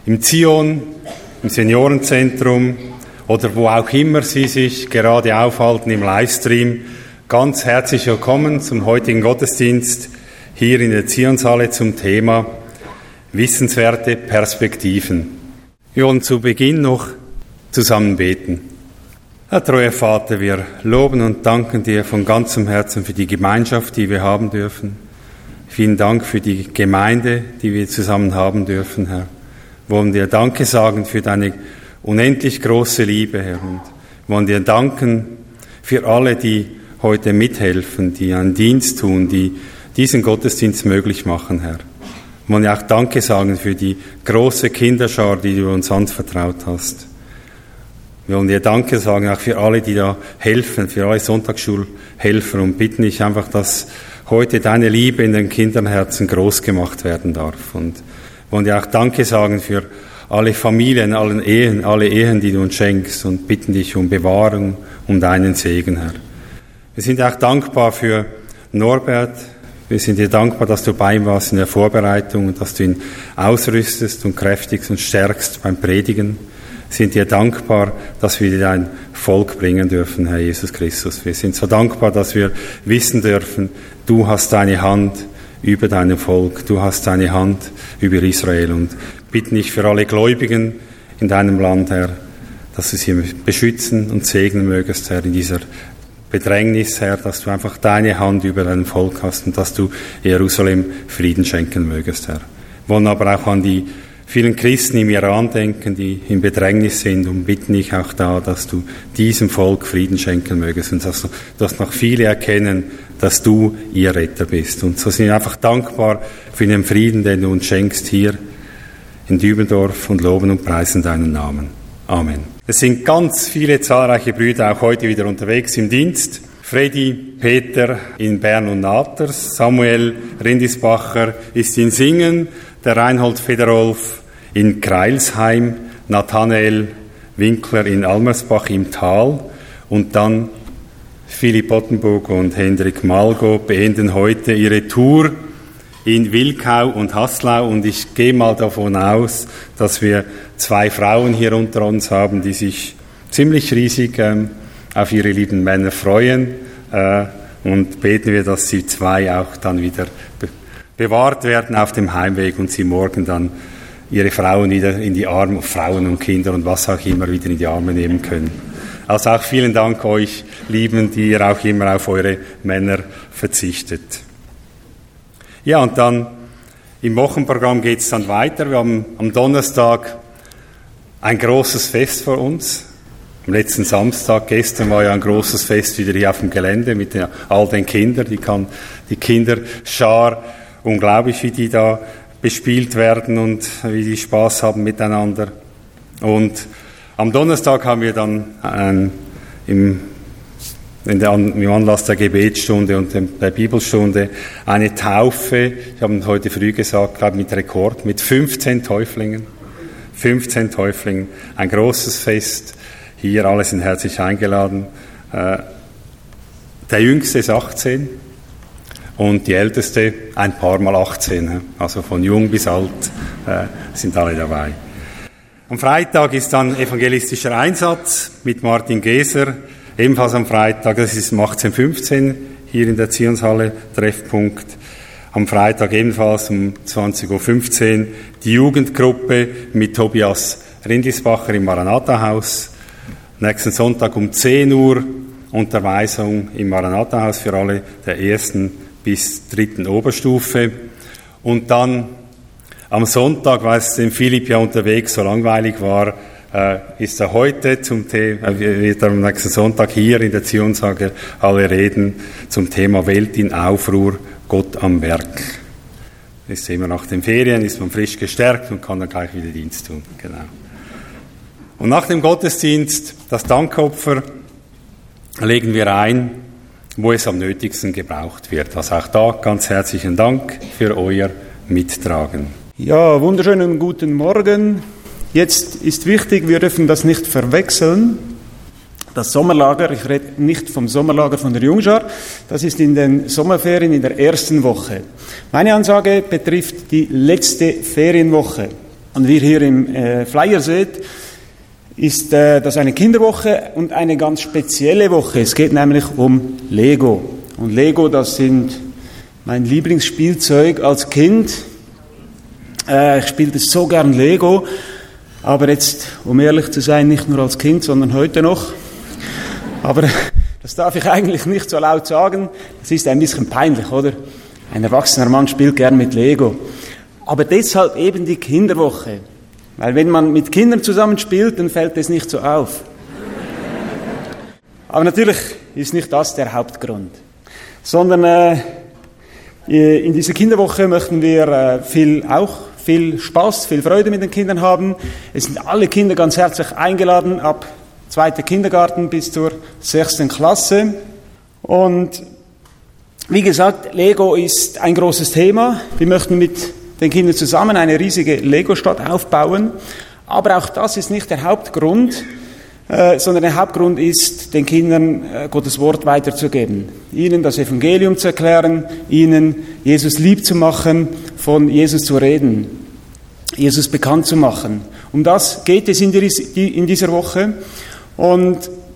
im Zion, im Seniorenzentrum oder wo auch immer Sie sich gerade aufhalten im Livestream, ganz herzlich willkommen zum heutigen Gottesdienst hier in der Zionshalle zum Thema wissenswerte Perspektiven. Wir wollen zu Beginn noch zusammen beten. Herr treuer Vater, wir loben und danken dir von ganzem Herzen für die Gemeinschaft, die wir haben dürfen. Vielen Dank für die Gemeinde, die wir zusammen haben dürfen, Herr. Wir wollen dir Danke sagen für deine unendlich große Liebe, Herr. Und wir wollen dir danken für alle, die heute mithelfen, die einen Dienst tun, die diesen Gottesdienst möglich machen, Herr. Wir wollen auch Danke sagen für die große Kinderschar, die du uns anvertraut hast. Wir wollen dir Danke sagen, auch für alle, die da helfen, für alle Sonntagsschulhelfer und bitten dich einfach, dass heute deine Liebe in den Kinderherzen groß gemacht werden darf. Und wir wollen dir auch Danke sagen für alle Familien, alle Ehen, die du uns schenkst und bitten dich um Bewahrung, um deinen Segen, Herr. Wir sind auch dankbar für Norbert. Wir sind dir dankbar, dass du bei ihm warst in der Vorbereitung und dass du ihn ausrüstest und kräftigst und stärkst beim Predigen. Wir sind dir dankbar, dass wir dir dein Volk bringen dürfen, Herr Jesus Christus. Wir sind so dankbar, dass wir wissen dürfen, du hast deine Hand über deinem Volk, du hast deine Hand über Israel und bitten dich für alle Gläubigen in deinem Land, Herr, dass du sie beschützen und segnen mögest, Herr, in dieser Bedrängnis, Herr, dass du einfach deine Hand über dein Volk hast und dass du Jerusalem Frieden schenken mögest, Herr. Wir wollen aber auch an die vielen Christen im Iran denken, die in Bedrängnis sind und bitten dich auch da, dass du diesem Volk Frieden schenken mögest und dass noch viele erkennen, dass du ihr Retter bist. Und so sind wir einfach dankbar für den Frieden, den du uns schenkst hier in Dübendorf und loben und preisen deinen Namen. Amen. Es sind ganz viele zahlreiche Brüder auch heute wieder unterwegs im Dienst. Freddy, Peter in Bern und Naters, Samuel Rindisbacher ist in Singen, der Reinhold Federolf in Kreilsheim, Nathanael Winkler in Almersbach im Tal und dann Philipp Ottenburg und Hendrik Malgo beenden heute ihre Tour in Wilkau und Haslau und ich gehe mal davon aus, dass wir 2 Frauen hier unter uns haben, die sich ziemlich riesig auf ihre lieben Männer freuen und beten wir, dass sie 2 auch dann wieder bewahrt werden auf dem Heimweg und sie morgen dann ihre Frauen wieder in die Arme, Frauen und Kinder und was auch immer wieder in die Arme nehmen können. Also auch vielen Dank euch Lieben, die ihr auch immer auf eure Männer verzichtet. Ja, und dann im Wochenprogramm geht es dann weiter. Wir haben am Donnerstag ein großes Fest vor uns. Am letzten Samstag, gestern war ja ein großes Fest wieder hier auf dem Gelände mit all den Kindern. Die Kinderschar, unglaublich, wie die da bespielt werden und wie die Spaß haben miteinander. Und am Donnerstag haben wir dann im Anlass der Gebetsstunde und der Bibelstunde eine Taufe, ich habe heute früh gesagt, glaube mit Rekord, mit 15 Täuflingen. 15 Täuflingen, ein großes Fest. Hier, alle sind herzlich eingeladen. Der Jüngste ist 18 und die Älteste ein paar Mal 18. Also von jung bis alt sind alle dabei. Am Freitag ist dann evangelistischer Einsatz mit Martin Geser. Ebenfalls am Freitag, das ist um 18:15 hier in der Zionshalle, Treffpunkt. Am Freitag ebenfalls um 20:15 Uhr die Jugendgruppe mit Tobias Rindlisbacher im Maranatha-Haus. Nächsten Sonntag um 10 Uhr Unterweisung im Maranatha-Haus für alle der 1. bis 3. Oberstufe. Und dann am Sonntag, weil es dem Philipp ja unterwegs so langweilig war, ist er heute wird er am nächsten Sonntag hier in der Zionshalle reden zum Thema Welt in Aufruhr, Gott am Werk. Ist immer nach den Ferien, ist man frisch gestärkt und kann dann gleich wieder Dienst tun. Genau. Und nach dem Gottesdienst, das Dankopfer, legen wir ein, wo es am nötigsten gebraucht wird. Also auch da ganz herzlichen Dank für euer Mittragen. Ja, wunderschönen guten Morgen. Jetzt ist wichtig, wir dürfen das nicht verwechseln. Das Sommerlager, ich rede nicht vom Sommerlager von der Jungschar, das ist in den Sommerferien in der ersten Woche. Meine Ansage betrifft die letzte Ferienwoche. und wie ihr hier im Flyer seht, ist das eine Kinderwoche und eine ganz spezielle Woche. Es geht nämlich um Lego. Und Lego, das sind mein Lieblingsspielzeug als Kind. Ich spielte so gern Lego, aber jetzt, um ehrlich zu sein, nicht nur als Kind, sondern heute noch. Aber das darf ich eigentlich nicht so laut sagen. Das ist ein bisschen peinlich, oder? Ein erwachsener Mann spielt gern mit Lego. Aber deshalb eben die Kinderwoche. Weil wenn man mit Kindern zusammenspielt, dann fällt es nicht so auf. Aber natürlich ist nicht das der Hauptgrund. Sondern in dieser Kinderwoche möchten wir viel Spaß, viel Freude mit den Kindern haben. Es sind alle Kinder ganz herzlich eingeladen, ab 2. Kindergarten bis zur 6. Klasse. Und wie gesagt, Lego ist ein großes Thema. Wir möchten mit den Kindern zusammen eine riesige Lego-Stadt aufbauen. Aber auch das ist nicht der Hauptgrund, sondern der Hauptgrund ist, den Kindern Gottes Wort weiterzugeben. Ihnen das Evangelium zu erklären, ihnen Jesus lieb zu machen, von Jesus zu reden, Jesus bekannt zu machen. Um das geht es in dieser Woche. Und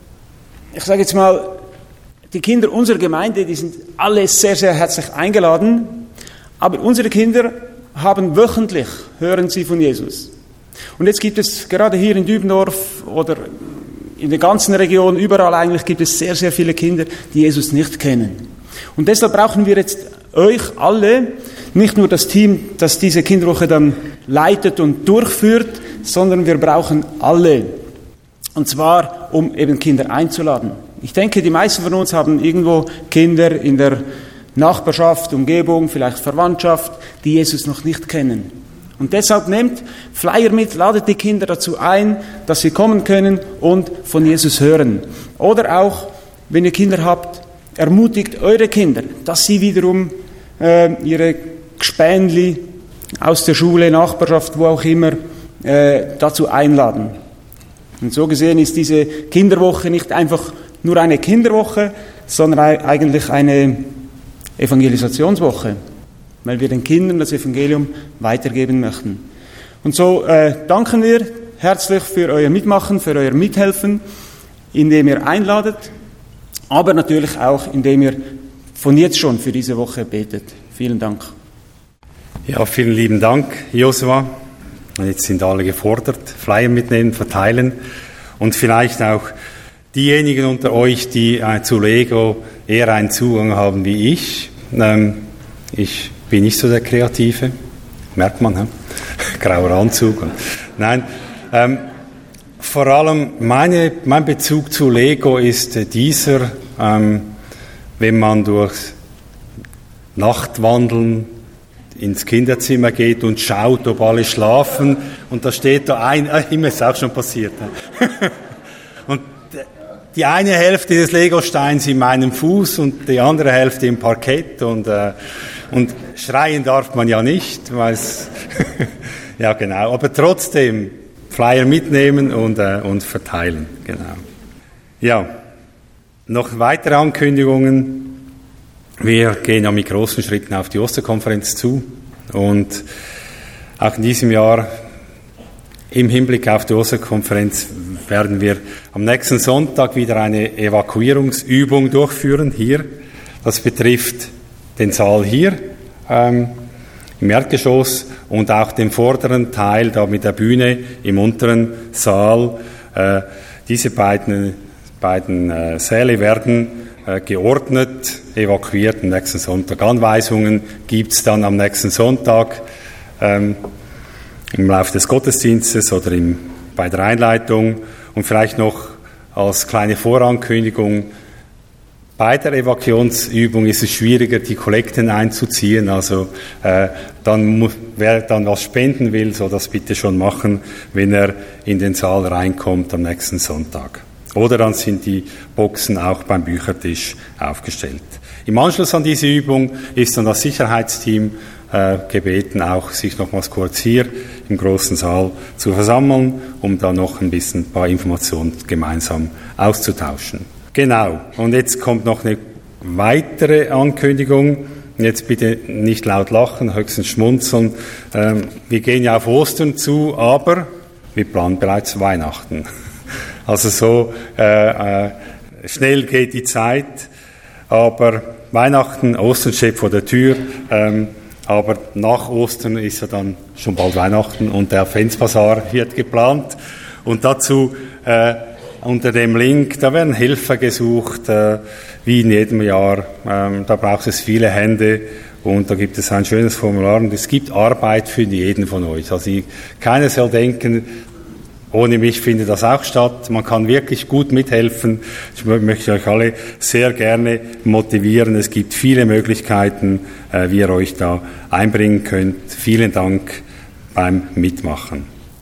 ich sage jetzt mal, die Kinder unserer Gemeinde, die sind alle sehr, sehr herzlich eingeladen. Aber unsere Kinder haben wöchentlich, hören sie von Jesus. Und jetzt gibt es gerade hier in Dübendorf oder in der ganzen Region, überall eigentlich, gibt es sehr, sehr viele Kinder, die Jesus nicht kennen. Und deshalb brauchen wir jetzt euch alle, nicht nur das Team, das diese Kinderwoche dann leitet und durchführt, sondern wir brauchen alle. Und zwar, um eben Kinder einzuladen. Ich denke, die meisten von uns haben irgendwo Kinder in der Nachbarschaft, Umgebung, vielleicht Verwandtschaft, die Jesus noch nicht kennen. Und deshalb nehmt Flyer mit, ladet die Kinder dazu ein, dass sie kommen können und von Jesus hören. Oder auch, wenn ihr Kinder habt, ermutigt eure Kinder, dass sie wiederum ihre Gespänli aus der Schule, Nachbarschaft, wo auch immer, dazu einladen. Und so gesehen ist diese Kinderwoche nicht einfach nur eine Kinderwoche, sondern eigentlich eine Evangelisationswoche, weil wir den Kindern das Evangelium weitergeben möchten. Und so danken wir herzlich für euer Mitmachen, für euer Mithelfen, indem ihr einladet, aber natürlich auch, indem ihr von jetzt schon für diese Woche betet. Vielen Dank. Ja, vielen lieben Dank, Josua. Und jetzt sind alle gefordert, Flyer mitnehmen, verteilen und vielleicht auch diejenigen unter euch, die zu Lego eher einen Zugang haben wie ich. Ich bin nicht so der Kreative, merkt man, he? Grauer Anzug. Nein, vor allem mein Bezug zu Lego ist dieser, wenn man durchs Nachtwandeln ins Kinderzimmer geht und schaut, ob alle schlafen und da steht da immer ist auch schon passiert. Und die eine Hälfte des Legosteins in meinem Fuß und die andere Hälfte im Parkett und schreien darf man ja nicht, weil es ja genau, aber trotzdem Flyer mitnehmen und verteilen, genau. Ja, noch weitere Ankündigungen. Wir gehen ja mit großen Schritten auf die Osterkonferenz zu und auch in diesem Jahr im Hinblick auf die Osterkonferenz werden wir am nächsten Sonntag wieder eine Evakuierungsübung durchführen hier. Das betrifft den Saal hier im Erdgeschoss und auch den vorderen Teil da mit der Bühne im unteren Saal. Diese beiden Säle werden geordnet, evakuiert am nächsten Sonntag. Anweisungen gibt's dann am nächsten Sonntag im Laufe des Gottesdienstes oder bei der Einleitung. Und vielleicht noch als kleine Vorankündigung, bei der Evakuierungsübung ist es schwieriger, die Kollekten einzuziehen. Also wer dann was spenden will, soll das bitte schon machen, wenn er in den Saal reinkommt am nächsten Sonntag. Oder dann sind die Boxen auch beim Büchertisch aufgestellt. Im Anschluss an diese Übung ist dann das Sicherheitsteam gebeten, auch sich nochmals kurz hier im großen Saal zu versammeln, um da noch ein paar Informationen gemeinsam auszutauschen. Genau, und jetzt kommt noch eine weitere Ankündigung. jetzt bitte nicht laut lachen, höchstens schmunzeln. Wir gehen ja auf Ostern zu, aber wir planen bereits Weihnachten. Also so schnell geht die Zeit, aber Weihnachten, Ostern steht vor der Tür, aber nach Ostern ist ja dann schon bald Weihnachten und der Adventsbasar wird geplant und dazu unter dem Link, da werden Helfer gesucht, wie in jedem Jahr. Da braucht es viele Hände und da gibt es ein schönes Formular und es gibt Arbeit für jeden von euch. Also keiner soll denken, ohne mich findet das auch statt. Man kann wirklich gut mithelfen. Ich möchte euch alle sehr gerne motivieren. Es gibt viele Möglichkeiten, wie ihr euch da einbringen könnt. Vielen Dank beim Mitmachen.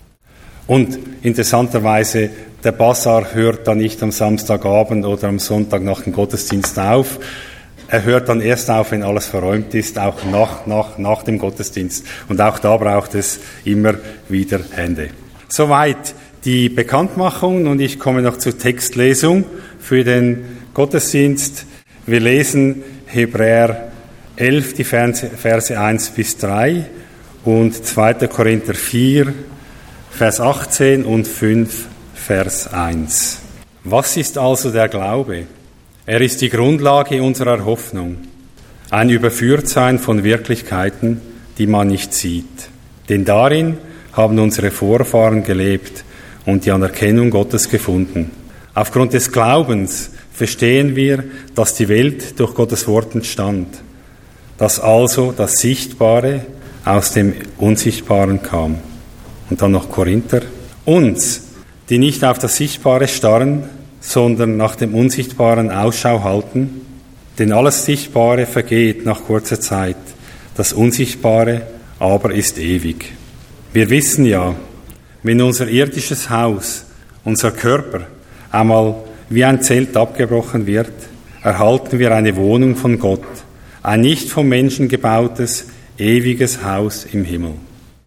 Und interessanterweise, der Basar hört dann nicht am Samstagabend oder am Sonntag nach dem Gottesdienst auf. Er hört dann erst auf, wenn alles verräumt ist, auch nach dem Gottesdienst. Und auch da braucht es immer wieder Hände. Soweit die Bekanntmachung und ich komme noch zur Textlesung für den Gottesdienst. Wir lesen Hebräer 11, die Verse 1 bis 3 und 2. Korinther 4, Vers 18 und 5, Vers 1. Was ist also der Glaube? Er ist die Grundlage unserer Hoffnung, ein Überführtsein von Wirklichkeiten, die man nicht sieht. Denn darin haben unsere Vorfahren gelebt und die Anerkennung Gottes gefunden. Aufgrund des Glaubens verstehen wir, dass die Welt durch Gottes Wort entstand, dass also das Sichtbare aus dem Unsichtbaren kam. Und dann noch Korinther. Uns, die nicht auf das Sichtbare starren, sondern nach dem Unsichtbaren Ausschau halten, denn alles Sichtbare vergeht nach kurzer Zeit, das Unsichtbare aber ist ewig. Wir wissen ja, wenn unser irdisches Haus, unser Körper, einmal wie ein Zelt abgebrochen wird, erhalten wir eine Wohnung von Gott, ein nicht vom Menschen gebautes, ewiges Haus im Himmel.